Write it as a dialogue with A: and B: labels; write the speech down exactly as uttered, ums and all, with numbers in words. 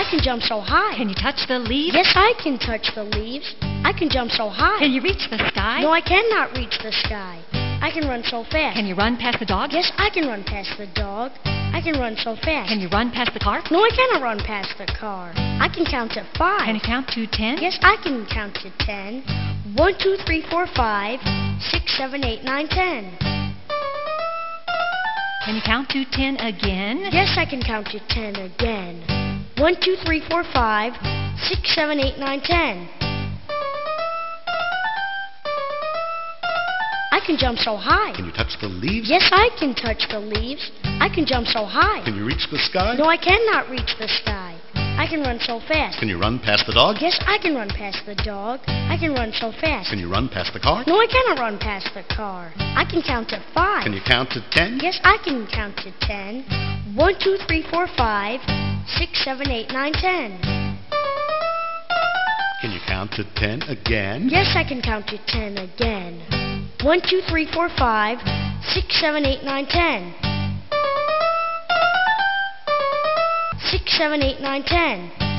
A: can jump so high.
B: Can you touch the leaves?
A: Yes, I can touch the leaves. I can jump so high.
B: Can you reach the sky?
A: No, I cannot reach the sky. I can run so fast.
B: Can you run past the dog?
A: Yes, I can run past the dog. I can run so fast.
B: Can you run past the car?
A: No, I cannot run past the car. I can count to five.
B: Can you count to ten?
A: Yes, I can count to ten. One, two, three, four, five, six, seven, eight, nine, ten.
B: Can you count to ten again?
A: Yes, I can count to ten again. One, two, three, four, five, six, seven, eight, nine, ten. I can jump so high.
C: Can you touch the leaves?
A: Yes, I can touch the leaves. I can jump so high.
C: Can you reach the sky?
A: No, I cannot reach the sky. I can run so fast.
C: Can you run past the dog?
A: Yes, I can run past the dog. I can run so fast.
C: Can you run past the car?
A: No, I cannot run past the car. I can count to five.
C: Can you count to ten?
A: Yes, I can count to ten. One, two, three, four, five, six, seven, eight, nine, ten.
C: Can you count to ten again?
A: Yes, I can count to ten again. One, two, three, four, five, six, seven, eight, nine, ten. Six, seven, eight, nine, ten.